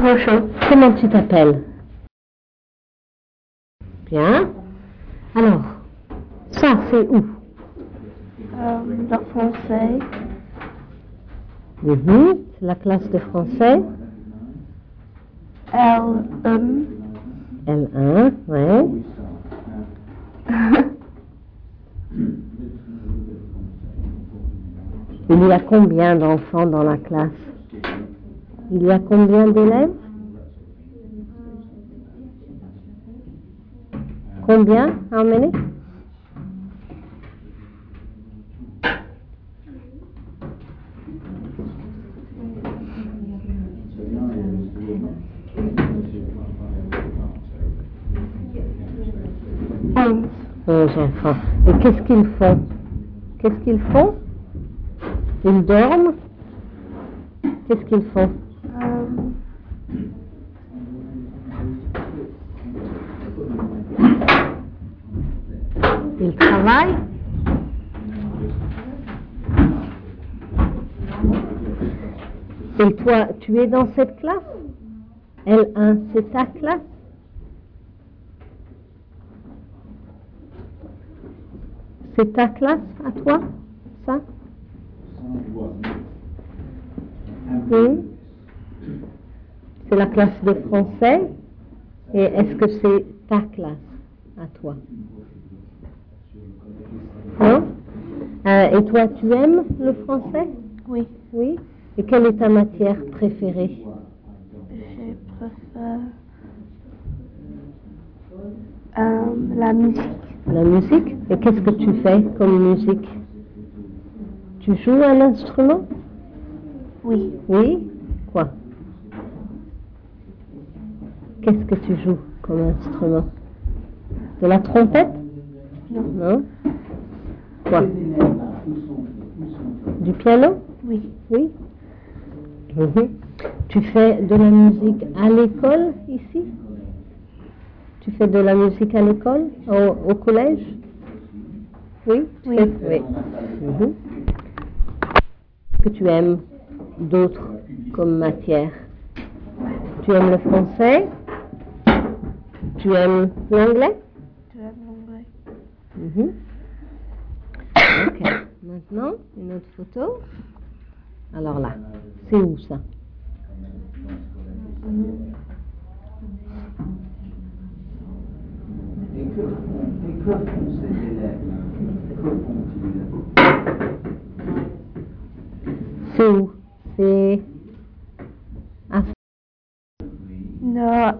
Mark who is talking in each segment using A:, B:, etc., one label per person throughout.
A: Bonjour.
B: Comment tu t'appelles? Bien. Alors, ça c'est où?
A: Le français.
B: C'est la classe de français.
A: L1.
B: L1, ouais. Il y a combien d'enfants dans la classe? Il y a combien d'élèves? Combien? How many?
A: Onze.
B: 11 enfants. Et qu'est-ce qu'ils font? Qu'est-ce qu'ils font? Ils dorment? Qu'est-ce qu'ils font? Ils travaillent? Et toi, tu es dans cette classe? L1, c'est ta classe? C'est ta classe à toi, ça? Oui. C'est la classe de français. Et est-ce que c'est ta classe à toi? Non? Et toi, tu aimes le français?
A: Oui.
B: Oui. Et quelle est ta matière préférée?
A: Je préfère la musique.
B: La musique? Et qu'est-ce que tu fais comme musique? Tu joues un instrument?
A: Oui.
B: Oui? Quoi? Qu'est-ce que tu joues comme instrument? De la trompette?
A: Non.
B: Non? Quoi? Du piano?
A: Oui.
B: Oui? Tu fais de la musique à l'école ici? Tu fais de la musique à l'école, au collège? Oui?
A: Oui.
B: Oui. Qu'est-ce que tu aimes d'autre comme matière? Tu aimes le français? Tu aimes l'anglais?
A: Tu aimes l'anglais?
B: Ok. Maintenant, une autre photo. Alors là, c'est où ça? C'est où? C'est à...
A: Non,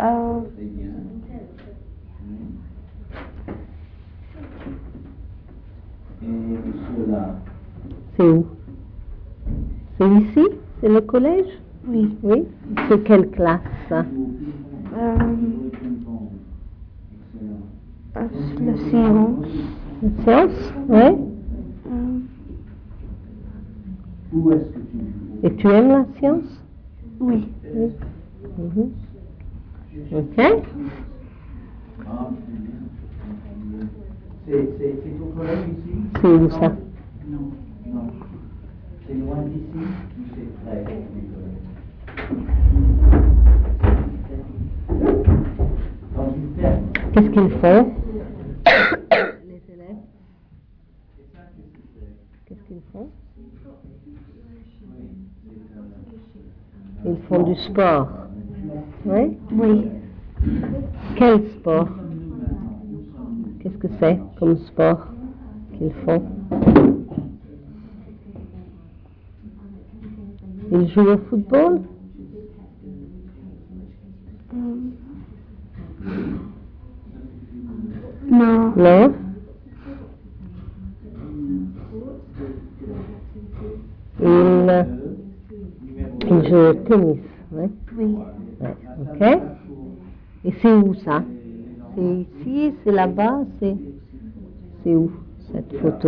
B: C'est où? C'est ici? C'est le collège?
A: oui.
B: Oui? C'est quelle classe ça?
A: La science.
B: La science? Oui? Et tu aimes la science?
A: Oui.
B: Oui. Ok.
C: C'est au collège ici?
B: C'est où ça?
C: Non. C'est loin d'ici ou c'est près du collège? Dans une ferme.
B: Qu'est-ce qu'ils font? Les élèves. Qu'est-ce qu'ils font? Ils font du sport. Oui?
A: Oui.
B: Quel sport? Qu'est-ce que c'est comme sport qu'ils font? Ils jouent au football?
A: Non.
B: Non? Ils jouent au tennis, oui?
A: Oui.
B: Ouais. Ok. Et c'est où ça? C'est ici, c'est là-bas, c'est où cette photo?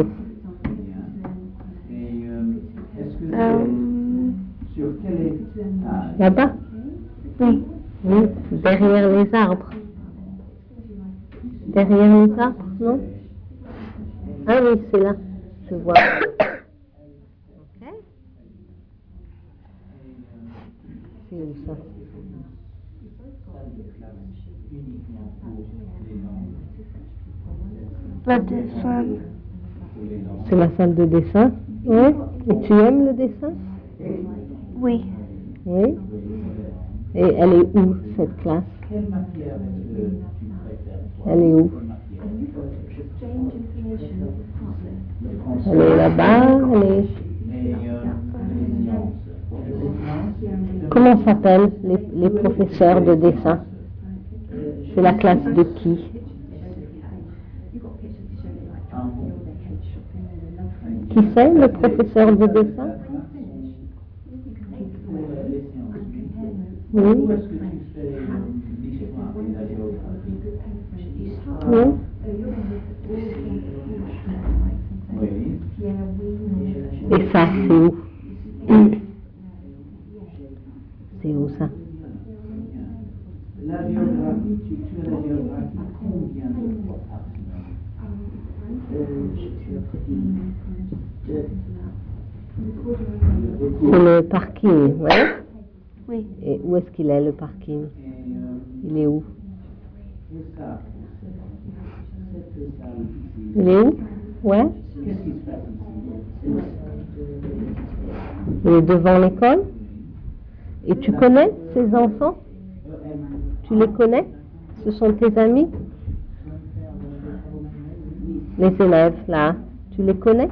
B: Là-bas?
A: Oui.
B: Oui, derrière les arbres. Derrière les arbres, non? Ah oui, c'est là, je vois. Ok. C'est où ça?
C: salle de classe uniquement pour les langues,
A: Le dessin.
C: pour les langues.
B: C'est la salle de dessin. Oui. Et tu aimes le dessin?
A: Oui.
B: Oui. Et elle est où, cette classe?
C: Quelle matière est-ce que tu préfères, toi?
B: Elle est où?
C: Quelle matière?
B: Elle est là-bas. Elle est...
C: Et les sciences. Les sciences,
B: Comment s'appellent les professeurs de dessin? C'est la classe de qui? Qui c'est le professeur de dessin?
C: pour les sciences.
B: Oui.
C: Où est-ce que tu fais l'histoire et la géographie?
B: Oui.
C: Oui.
B: Et ça, c'est où? C'est où ça?
C: La géographie, tu as la géographie combien de fois par semaine?
B: C'est le parking, ouais.
A: Oui.
B: Et où est-ce qu'il est, le parking? Il est où?
C: Et ça, cette salle ici,
B: Il est où? Ouais.
C: qu'est-ce qui se passe ici?
B: Il est devant l'école. Et tu connais ces enfants? Tu les connais? Ce sont tes amis? Les élèves, là. Tu les connais?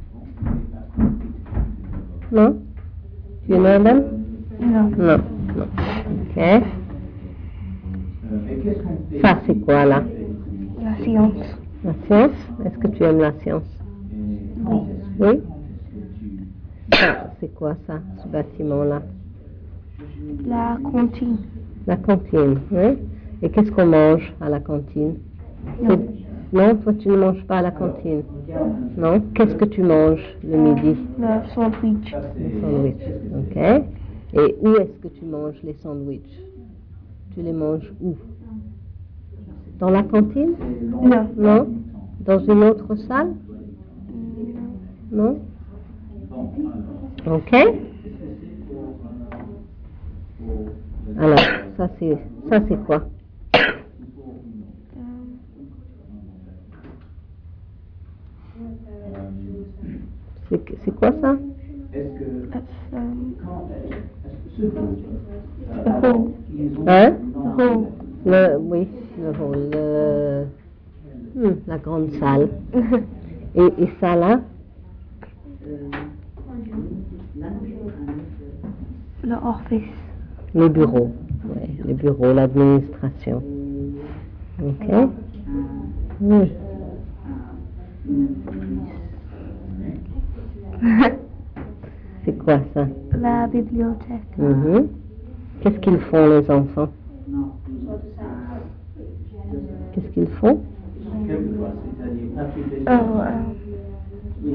B: Non? Tu know them?
A: Non.
B: Non. Non. Ok.
C: Et qu'est-ce qu'on fait?
B: Ça, c'est quoi, là?
A: La science.
B: La science? Est-ce que tu aimes la science? Oui? Ça, c'est quoi, ça, ce bâtiment-là?
A: La cantine.
B: La cantine, oui? Et qu'est-ce qu'on mange à la cantine?
A: Non.
B: Non, toi, tu ne manges pas à la cantine? Non? Qu'est-ce que tu manges le midi?
A: Le sandwich.
B: Les sandwichs, ok. Et où est-ce que tu manges les sandwichs? Tu les manges où? Dans la cantine?
A: Non.
B: Non? Dans une autre salle? Non? Ok. Alors, ça c'est quoi? C'est quoi ça?
C: Est-ce que ce
A: hall.
B: Hein?
A: Hall.
B: Oui, le hall, la grande salle. Et ça là?
A: Le office.
B: Les bureaux, ouais, les bureaux, l'administration. Ok. C'est quoi ça?
A: La bibliothèque.
B: Mhm. Qu'est-ce qu'ils font les enfants? Qu'est-ce qu'ils font?
C: quelquefois, c'est-à-dire pas toutes les
A: Oh,
C: Oui.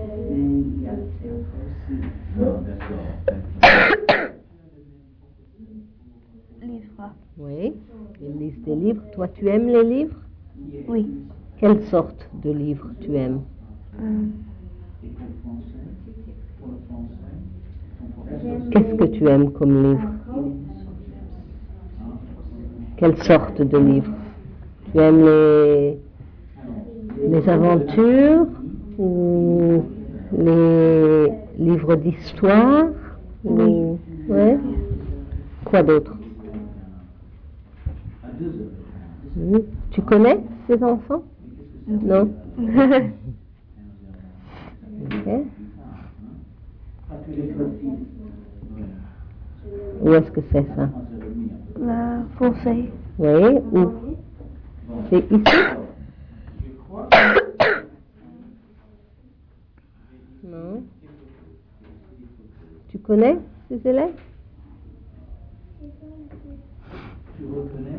C: Non, d'accord.
A: livre.
B: Oui, ils lisent des livres. Toi, tu aimes les livres?
A: Oui.
B: Quelle sorte de livres tu aimes?
C: Et pour le français,
B: Qu'est-ce que tu aimes comme livre? Quelle sorte de livre? Tu aimes les aventures ou les livres d'histoire? Ou... Ouais. Quoi d'autre?
C: à 2 heures.
B: Oui. Tu connais ces enfants? Non. Ok.
C: Pas tous les copines.
B: Où est-ce que c'est ça?
A: La français.
B: Oui, où? C'est ici?
C: Je crois.
B: Non. Tu connais ces élèves?
C: Tu reconnais?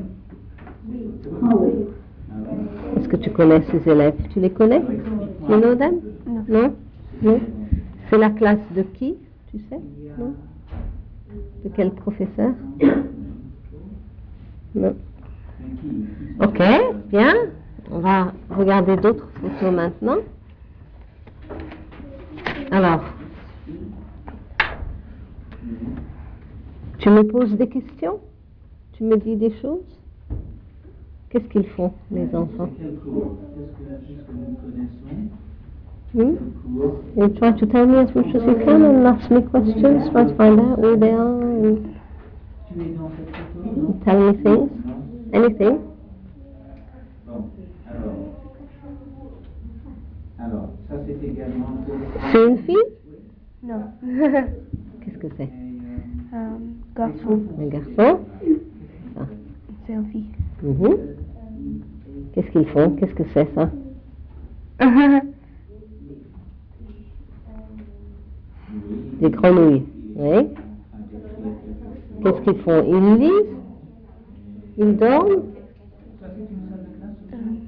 B: Est-ce que tu connais ces élèves? Tu les connais? You know them? Non? Non? C'est la classe de qui? Tu sais? Non? De quel professeur? Non. Ok, bien. On va regarder d'autres photos maintenant. Alors, tu me poses des questions? Tu me dis des choses? Qu'est-ce qu'ils font, les enfants?
C: Quel cours? Qu'est-ce que nous connaissons?
B: Hmm?
C: Cours?
B: You try to tell me as much as you can and ask me questions, try to find out who they are and
C: Tu es dans cette photo?
B: tell me things.
C: Non?
B: Anything.
C: Bon, alors, ça c'est également pour...
B: C'est une fille?
A: Non.
B: Qu'est-ce que c'est?
A: Garçon.
B: Un garçon? Ça.
A: C'est une fille.
B: Mhm. Qu'est-ce qu'ils font? Qu'est-ce que c'est ça? Des grenouilles. Oui. Qu'est-ce qu'ils font? Ils lisent? Ils dorment?
C: Ça c'est une salle de classe?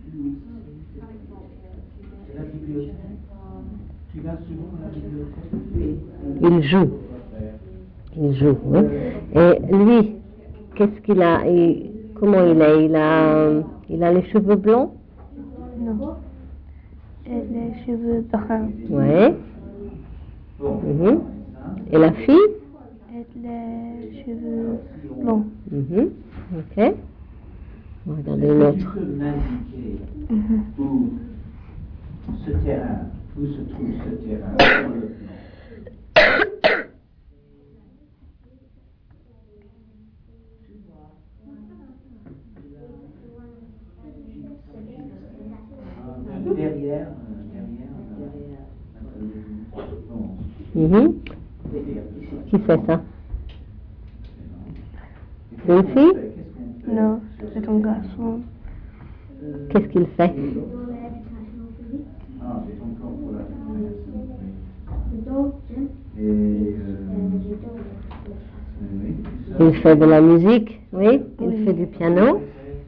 C: C'est la bibliothèque. Tu vas souvent à la bibliothèque?
B: Ils jouent. Il joue, oui. Et lui, qu'est-ce qu'il a? Comment il est? Il a les cheveux blancs?
A: Non. Et les cheveux bruns.
B: Oui.
C: Bon.
B: Mhm. Et la fille?
A: Et les cheveux blancs.
B: Mhm. Ok. On va regarder une
C: Tu
B: autre.
C: peux m'indiquer où ce terrain, où se trouve ce terrain sur le plan? Derrière.
B: Mhm. Qui fait ça? C'est une fille?
A: Non, c'est un garçon.
B: Qu'est-ce qu'il fait?
C: Ah, c'est encore pour la
B: Il fait de la musique, oui. Il fait du piano.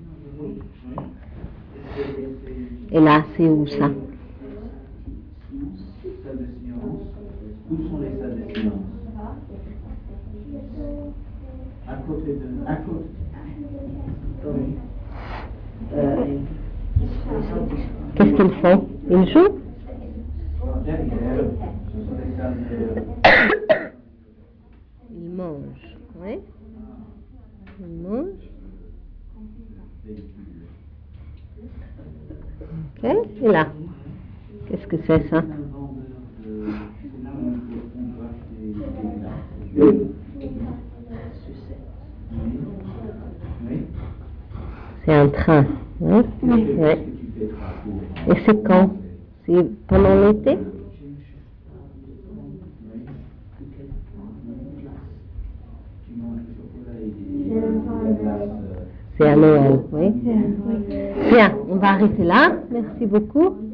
B: Et là, c'est où ça?
C: Salle de sciences. Où sont les salles de sciences? À côté de... À côté.
B: Qu'est-ce qu'ils font? Ils jouent?
C: Derrière, ce sont les salles de...
B: Ils mangent, oui. Ils mangent. Ok, et là? Qu'est-ce que c'est ça? C'est un train, hein? Oui. Et c'est quand? C'est pendant l'été? C'est à Noël, oui. Bien, on va arrêter là. Merci beaucoup.